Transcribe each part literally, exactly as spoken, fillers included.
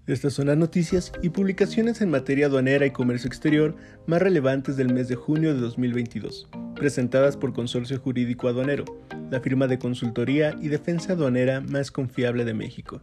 Estas son las noticias y publicaciones en materia aduanera y comercio exterior más relevantes del mes de junio de dos mil veintidós, presentadas por Consorcio Jurídico Aduanero, la firma de consultoría y defensa aduanera más confiable de México.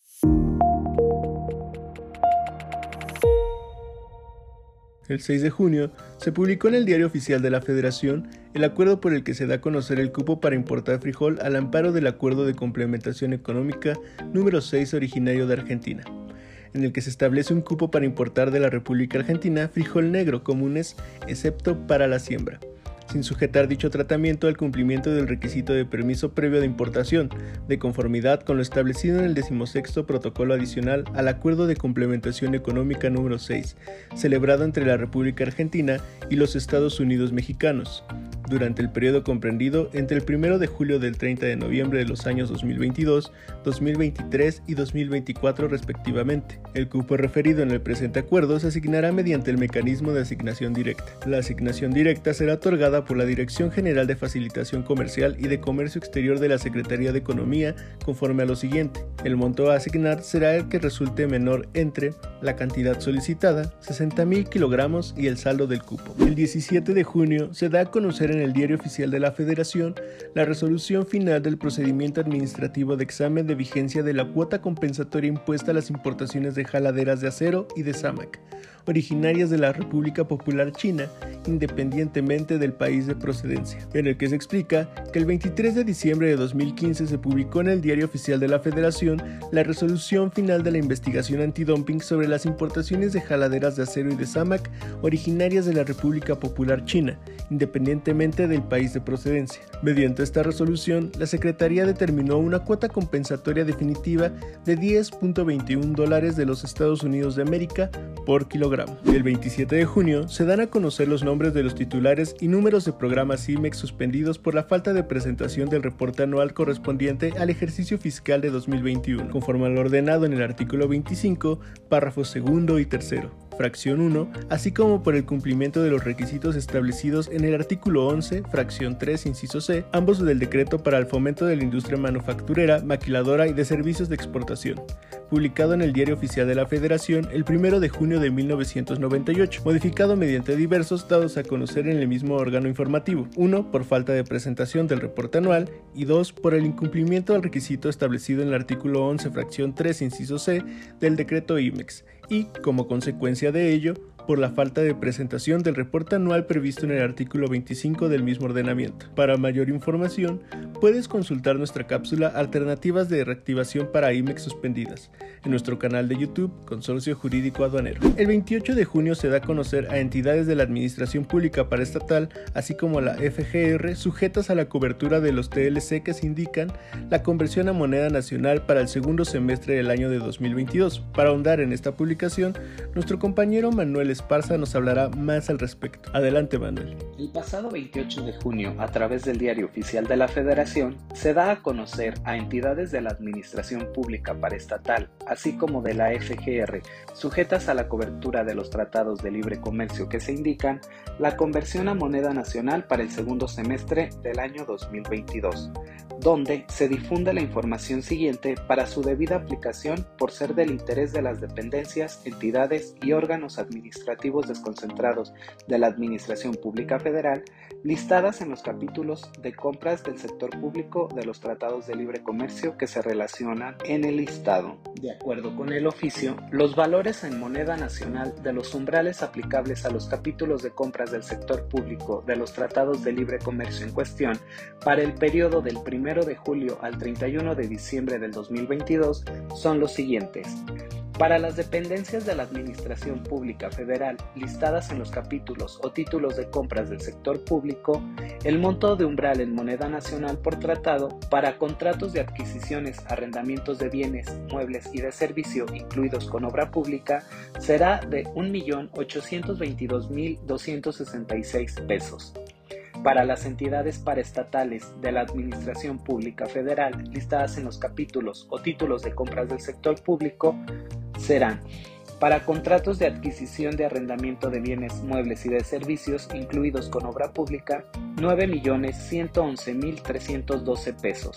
El seis de junio se publicó en el Diario Oficial de la Federación el acuerdo por el que se da a conocer el cupo para importar frijol al amparo del Acuerdo de Complementación Económica número seis originario de Argentina, en el que se establece un cupo para importar de la República Argentina frijol negro comunes, excepto para la siembra, sin sujetar dicho tratamiento al cumplimiento del requisito de permiso previo de importación, de conformidad con lo establecido en el decimosexto Protocolo Adicional al Acuerdo de Complementación Económica número seis, celebrado entre la República Argentina y los Estados Unidos Mexicanos, durante el periodo comprendido entre el primero de julio del treinta de noviembre de los años dos mil veintidós, dos mil veintitrés y dos mil veinticuatro respectivamente. El cupo referido en el presente acuerdo se asignará mediante el mecanismo de asignación directa. La asignación directa será otorgada por la Dirección General de Facilitación Comercial y de Comercio Exterior de la Secretaría de Economía conforme a lo siguiente. El monto a asignar será el que resulte menor entre la cantidad solicitada, sesenta mil kilogramos, y el saldo del cupo. El diecisiete de junio se da a conocer en el Diario Oficial de la Federación la resolución final del procedimiento administrativo de examen de vigencia de la cuota compensatoria impuesta a las importaciones de jaladeras de acero y de SAMAC, originarias de la República Popular China, independientemente del país de procedencia, en el que se explica que el veintitrés de diciembre de dos mil quince se publicó en el Diario Oficial de la Federación la resolución final de la investigación antidumping sobre las importaciones de jaladeras de acero y de SAMAC originarias de la República Popular China, independientemente del país de procedencia. Mediante esta resolución, la Secretaría determinó una cuota compensatoria definitiva de diez punto veintiún dólares de los Estados Unidos de América por kilogramo. El veintisiete de junio se dan a conocer los nombres de los titulares y números de programas IMEX suspendidos por la falta de presentación del reporte anual correspondiente al ejercicio fiscal de dos mil veintiuno, conforme a lo ordenado en el artículo veinticinco, párrafos segundo y tercero, fracción uno, así como por el cumplimiento de los requisitos establecidos en el artículo once, fracción tres, inciso C, ambos del Decreto para el Fomento de la Industria Manufacturera, Maquiladora y de Servicios de Exportación, publicado en el Diario Oficial de la Federación el primero de junio de mil novecientos noventa y ocho, modificado mediante diversos dados a conocer en el mismo órgano informativo, uno por falta de presentación del reporte anual y dos por el incumplimiento del requisito establecido en el artículo once, fracción tres, inciso C del Decreto IMEX, y, como consecuencia de ello, por la falta de presentación del reporte anual previsto en el artículo veinticinco del mismo ordenamiento. Para mayor información, puedes consultar nuestra cápsula Alternativas de reactivación para IMEX suspendidas en nuestro canal de YouTube Consorcio Jurídico Aduanero. El veintiocho de junio se da a conocer a entidades de la Administración Pública Paraestatal, así como a la F G R, sujetas a la cobertura de los T L C que se indican la conversión a moneda nacional para el segundo semestre del año de dos mil veintidós. Para ahondar en esta publicación, nuestro compañero Manuel Esparza nos hablará más al respecto. Adelante, Manuel. El pasado veintiocho de junio, a través del Diario Oficial de la Federación, se da a conocer a entidades de la Administración Pública Paraestatal, así como de la F G R, sujetas a la cobertura de los tratados de libre comercio que se indican, la conversión a moneda nacional para el segundo semestre del año dos mil veintidós, donde se difunde la información siguiente para su debida aplicación por ser del interés de las dependencias, entidades y órganos administrativos desconcentrados de la Administración Pública Federal, listadas en los capítulos de compras del sector público de los tratados de libre comercio que se relacionan en el listado. De acuerdo con el oficio, los valores en moneda nacional de los umbrales aplicables a los capítulos de compras del sector público de los tratados de libre comercio en cuestión para el periodo del primero de julio al treinta y uno de diciembre del dos mil veintidós son los siguientes. Para las dependencias de la Administración Pública Federal listadas en los capítulos o títulos de compras del sector público, el monto de umbral en moneda nacional por tratado para contratos de adquisiciones, arrendamientos de bienes, muebles y de servicio incluidos con obra pública será de un millón ochocientos veintidós mil doscientos sesenta y seis pesos. Para las entidades paraestatales de la Administración Pública Federal listadas en los capítulos o títulos de compras del sector público serán: para contratos de adquisición de arrendamiento de bienes, muebles y de servicios incluidos con obra pública, nueve millones ciento once mil trescientos doce pesos.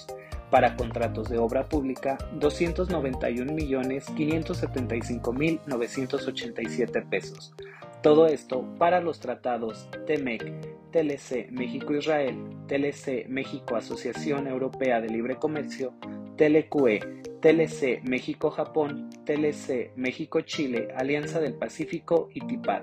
Para contratos de obra pública, doscientos noventa y un millones quinientos setenta y cinco mil novecientos ochenta y siete pesos. Todo esto para los tratados T M E C, T L C México-Israel, T L C México-Asociación Europea de Libre Comercio, T L Q E, T L C México-Japón, T L C México-Chile, Alianza del Pacífico y TIPAD.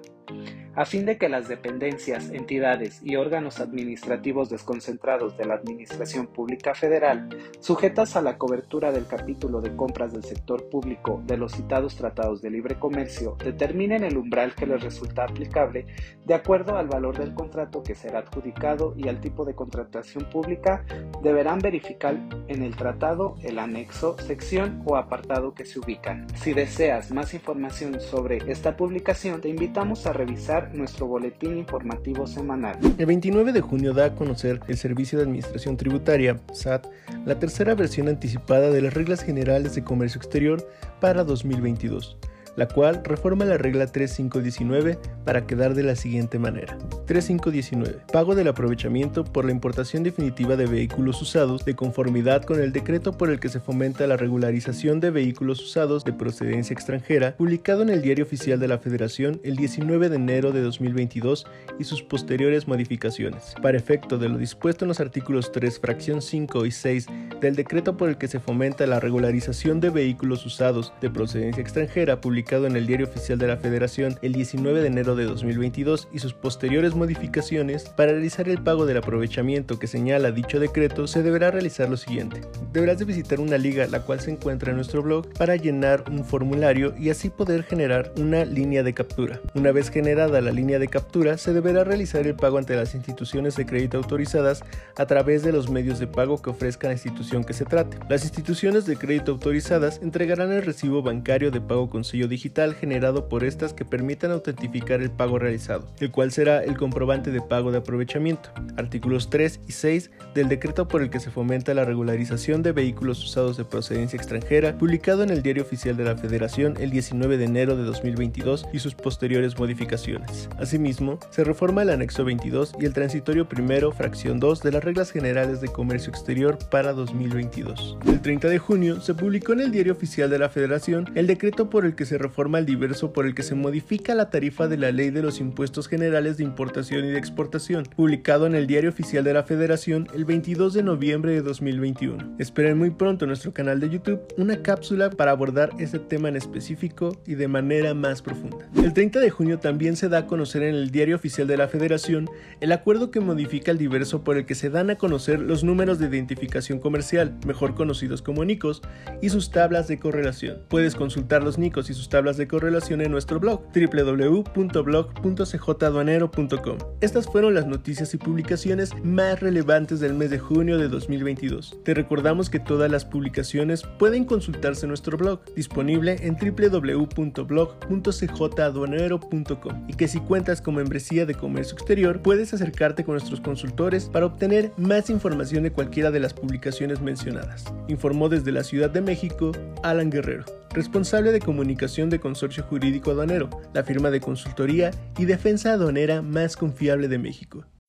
A fin de que las dependencias, entidades y órganos administrativos desconcentrados de la Administración Pública Federal, sujetas a la cobertura del capítulo de compras del sector público de los citados tratados de libre comercio, determinen el umbral que les resulta aplicable de acuerdo al valor del contrato que será adjudicado y al tipo de contratación pública, deberán verificar en el tratado el anexo, sección o apartado que se ubican. Si deseas más información sobre esta publicación, te invitamos a revisar nuestro boletín informativo semanal. El veintinueve de junio da a conocer el Servicio de Administración Tributaria, S A T, la tercera versión anticipada de las Reglas Generales de Comercio Exterior para dos mil veintidós, la cual reforma la regla tres punto cinco punto diecinueve para quedar de la siguiente manera. tres punto cinco punto diecinueve. Pago del aprovechamiento por la importación definitiva de vehículos usados de conformidad con el decreto por el que se fomenta la regularización de vehículos usados de procedencia extranjera, publicado en el Diario Oficial de la Federación el diecinueve de enero de dos mil veintidós y sus posteriores modificaciones. Para efecto de lo dispuesto en los artículos tres, fracción cinco y seis del decreto por el que se fomenta la regularización de vehículos usados de procedencia extranjera, publicado en el Diario Oficial de la Federación el diecinueve de enero de dos mil veintidós y sus posteriores modificaciones, para realizar el pago del aprovechamiento que señala dicho decreto se deberá realizar lo siguiente. Deberás de visitar una liga la cual se encuentra en nuestro blog para llenar un formulario y así poder generar una línea de captura. Una vez generada la línea de captura, se deberá realizar el pago ante las instituciones de crédito autorizadas a través de los medios de pago que ofrezca la institución que se trate. Las instituciones de crédito autorizadas entregarán el recibo bancario de pago con sello digital generado por estas que permitan autentificar el pago realizado, el cual será el comprobante de pago de aprovechamiento. Artículos tres y seis del decreto por el que se fomenta la regularización de vehículos usados de procedencia extranjera, publicado en el Diario Oficial de la Federación el diecinueve de enero de dos mil veintidós y sus posteriores modificaciones. Asimismo, se reforma el anexo veintidós y el transitorio primero, fracción dos de las Reglas Generales de Comercio Exterior para dos mil veintidós. El treinta de junio se publicó en el Diario Oficial de la Federación el decreto por el que se reforma el diverso por el que se modifica la tarifa de la Ley de los Impuestos Generales de Importación y de Exportación, publicado en el Diario Oficial de la Federación el veintidós de noviembre de dos mil veintiuno. Esperen muy pronto en nuestro canal de YouTube una cápsula para abordar este tema en específico y de manera más profunda. El treinta de junio también se da a conocer en el Diario Oficial de la Federación el acuerdo que modifica el diverso por el que se dan a conocer los números de identificación comercial, mejor conocidos como N I C Os, y sus tablas de correlación. Puedes consultar los N I C Os y sus tablas de correlación en nuestro blog w w w punto blog punto c j aduanero punto com. Estas fueron las noticias y publicaciones más relevantes del mes de junio de dos mil veintidós. Te recordamos que todas las publicaciones pueden consultarse en nuestro blog, disponible en w w w punto blog punto c j aduanero punto com, y que si cuentas con membresía de comercio exterior puedes acercarte con nuestros consultores para obtener más información de cualquiera de las publicaciones mencionadas. Informó desde la Ciudad de México Alan Guerrero, responsable de comunicación de Consorcio Jurídico Aduanero, la firma de consultoría y defensa aduanera más confiable de México.